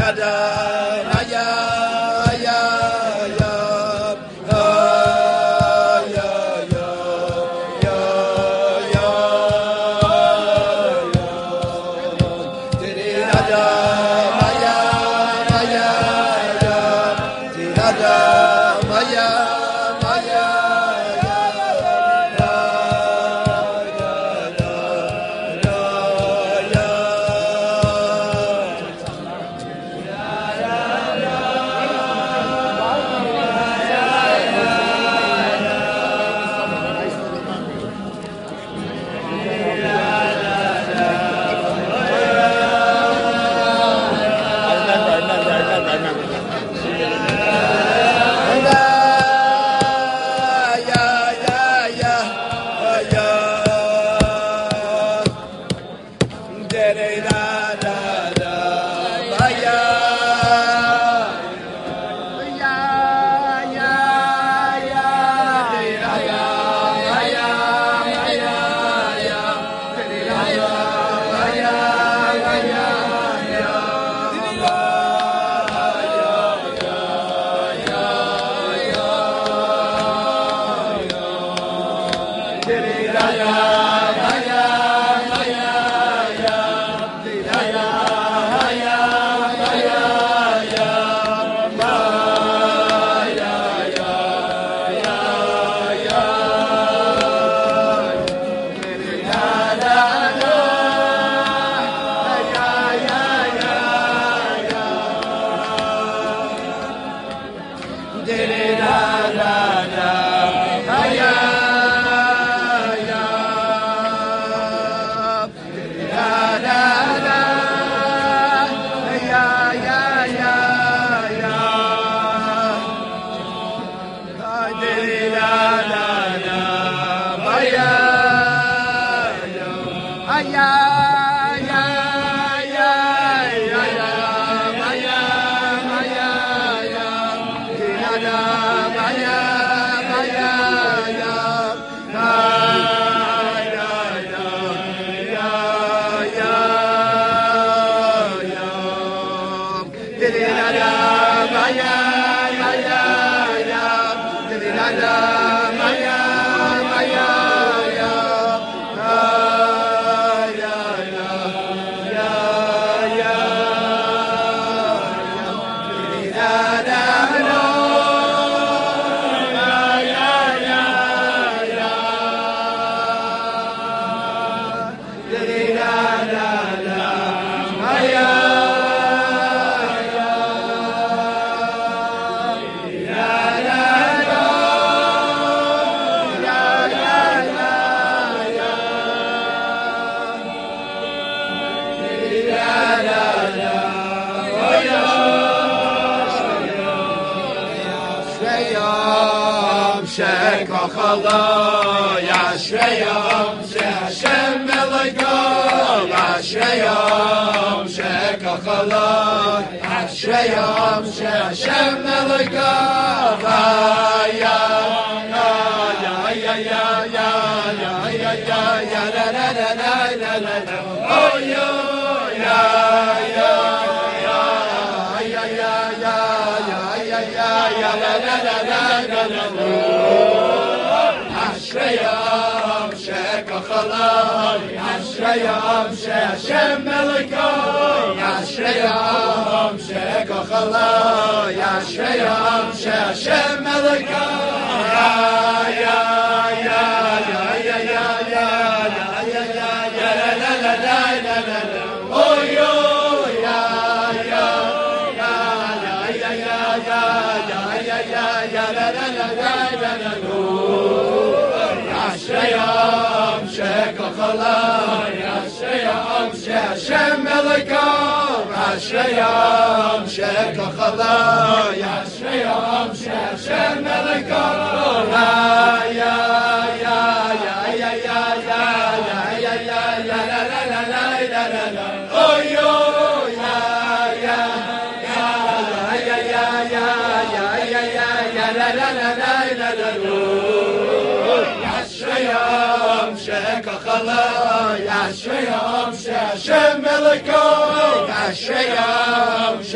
S9: Ashrayam Shashem Melekov, Ashrayam Shashem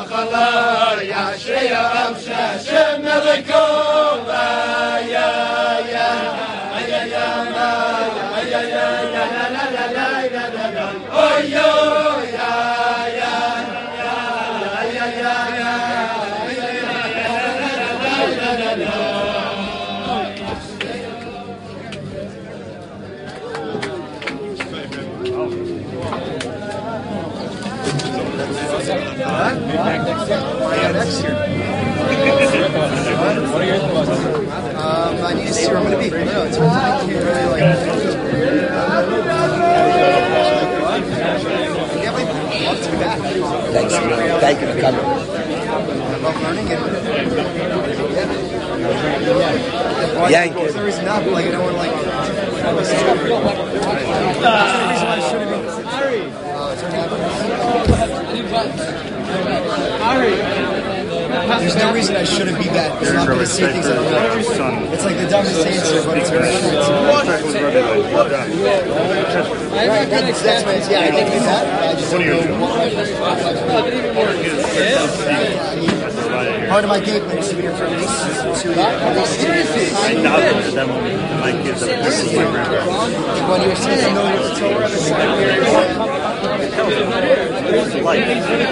S4: Next year. What are your thoughts? Um, I need to see where I'm going to be. No, it's hard to can't really like. Can't wait. Love to be back.
S3: Thanks. Thank you for coming.
S4: I love learning and yeah.
S3: Yeah.
S4: There's no reason not, but like I don't want to like. There's no reason why I shouldn't be. There's no reason I shouldn't be that. It's not going to see things that are right. It's like the dumbest answer, but it's very true. Right, that's, that's my, yeah, I think it's that. I just don't know what. Part of my game plan is to be here for at least two years. At least two years.
S9: I doubted them my kids that this is my grandpa.
S4: When you were saying familiar with Torah, the second year,
S9: Like,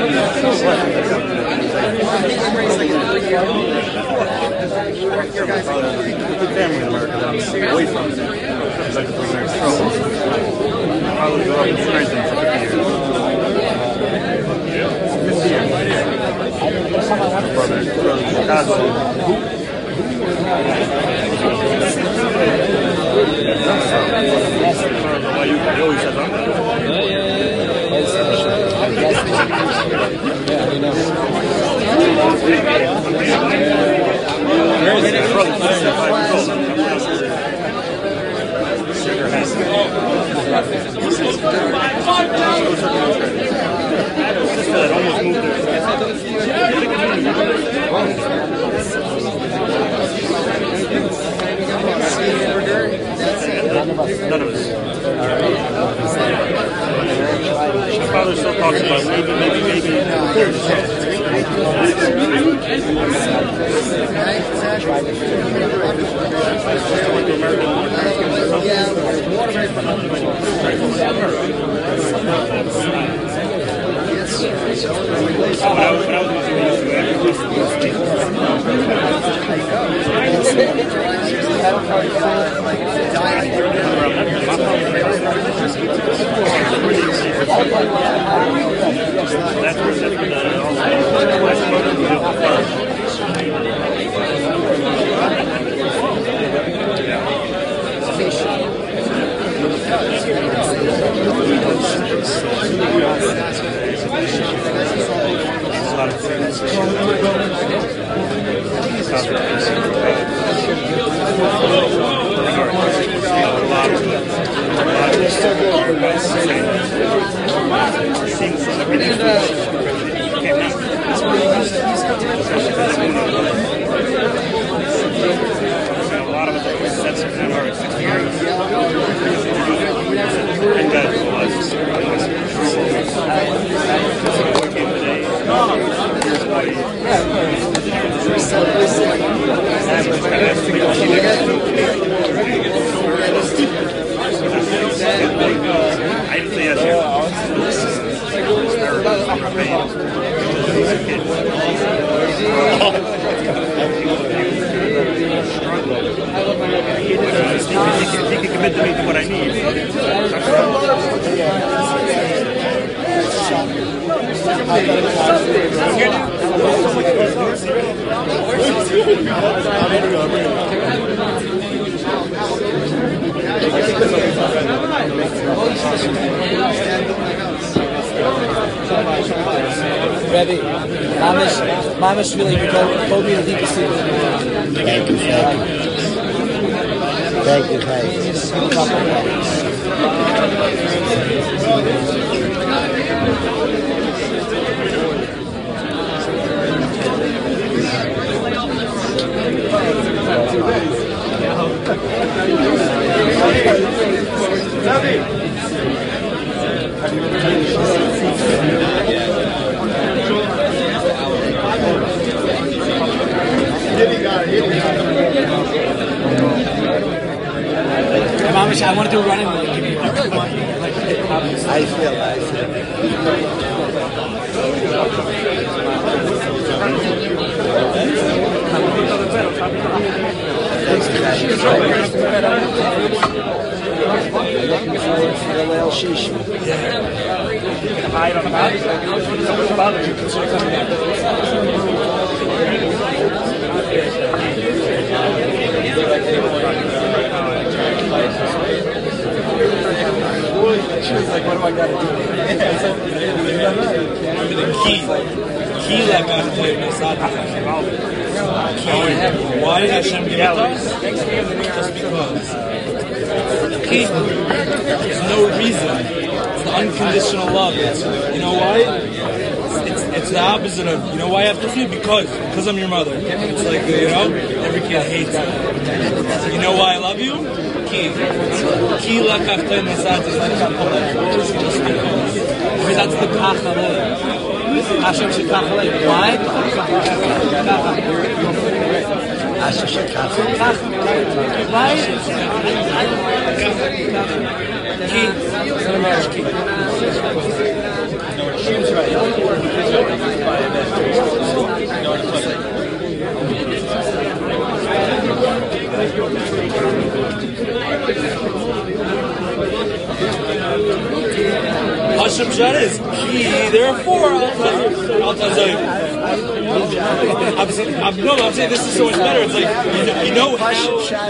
S9: family in America that I'm away from because I took those next trouble. I would go up and strengthen for fifty years. fifty years. Brother, brother, cousin. Why you always said that?
S7: Yeah, you know.
S9: Where is it? Sugar has it almost moved there. None of us. My father still talks about maybe, maybe, maybe. When I was when I was that's where that's where
S7: Rebbe, Mamish, Mamish really told me to leave the secret.
S3: Thank you, thank you. Thank you, thank
S7: I want to do running. Like, give me, I really want you. Like,
S3: I feel, I feel. Thanks for that. Looking forward for the Leil Shisha.
S9: Hide on the back. Don't bother you. She was like, what do I got to do?
S10: The key. Key like I played Masad. Why did Hashem give it to us? Just because. Key. There's no reason. It's the unconditional love. It's, you know why? It's, it's the opposite of, you know why I have to feel? Because. Because I'm your mother. It's like, you know, every kid hates it. You know why I love you? Key. Key lakachtem masat is like just because. Because that's the kachalei. Hashem shekachalei. Why?
S3: Hashem shekachalei.
S7: Why?
S10: Key. Key. She's right. Hashem Shad is key. Therefore, I'll tell you. I'm saying, I'm, no, I'm saying this is so much better. It's like you know, you know how.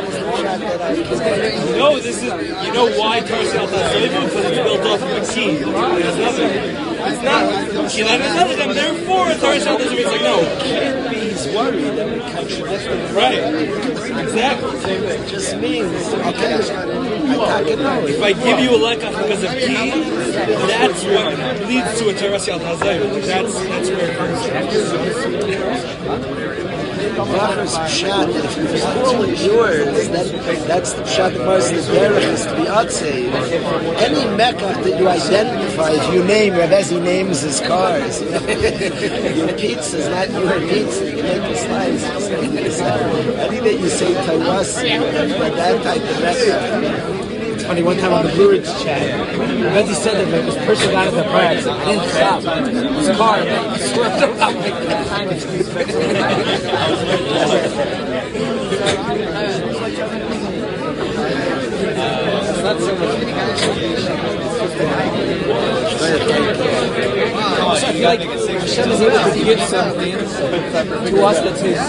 S10: You know this is. You know why Tarsi Al Tazayivu? Because it's built off of a key. There's nothing. It's not. Key like another them. Therefore, Tarsi Al Tazayivu. It's like no. Can't be. He's worried that it contradicts. Right. Exactly.
S3: It just means okay.
S10: If I give you a lekach because of key, that's what leads to a Tarsi Al Tazayivu. That's that's where it comes from.
S3: Brachas pshat that if it's all yours, then that's the pshat that most of the derech is to be atzei. Any mekach that you identify, if you name, Rav Ezi names his cars. Your pizza is not your pizza. You make a slice. Anything that you say tawasi, but that type of mekach.
S7: It's funny, one time on the Blue Ridge chat, Betty said that like, this person got in the car accident, I didn't stop. His car, he swerved up. I'm like, it's not so much. So I feel like Hashem is able to give something to us that's His.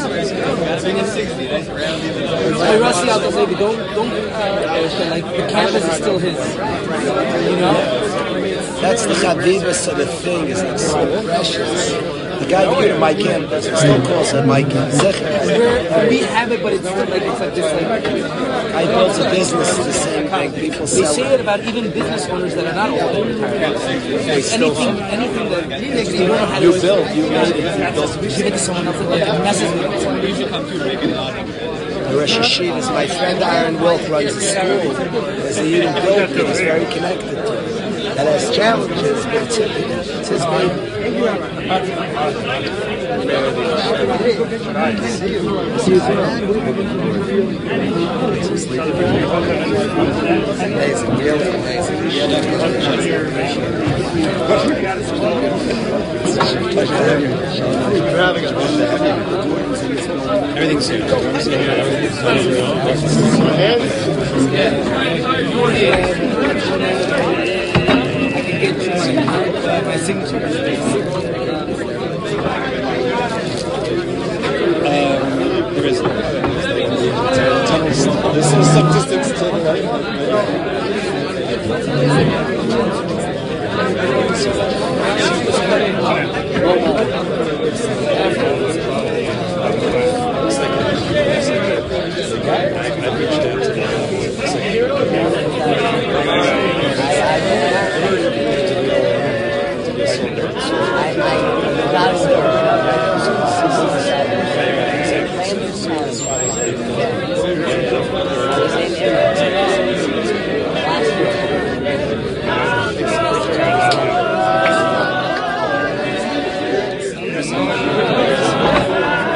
S7: Like Rasi Al Tazayivu, don't, don't, uh, like the canvas is still His. You know?
S3: That's the chavivas of the thing, is it's so precious. The guy who gave my camp still calls it my camp.
S7: We have it, but it's still like, it's like this, like...
S3: I built a business the same thing, people
S7: They
S3: sell
S7: say it about even business owners that are not all in anything, anything that you don't know how to...
S3: You built, you made it, you built.
S7: You give it to someone else, like, it messes with it.
S3: The Rosh Hashiva, my friend Aaron Wilk runs a school. There's a Yidden built it, he's very connected to it. That has challenges, but it's, it's his baby. Amazing, really amazing.
S6: Everything's here.
S7: My signature.
S6: Um, there is. There's some distance to the right.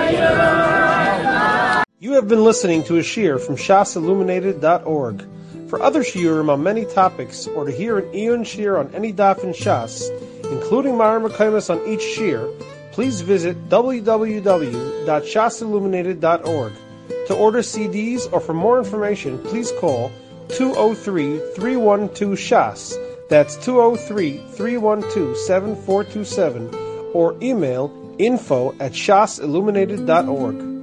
S1: You have been listening to a shiur from shas illuminated dot org. For For other shiurim on many topics, or to hear an Eon Shir on any daf in Shas, including Mara Mekaymas on each shir, please visit w w w dot shas illuminated dot org. To order C Ds or for more information, please call two oh three, three one two, Shas. That's two oh three, three one two, seven four two seven, or email info at shas illuminated dot org.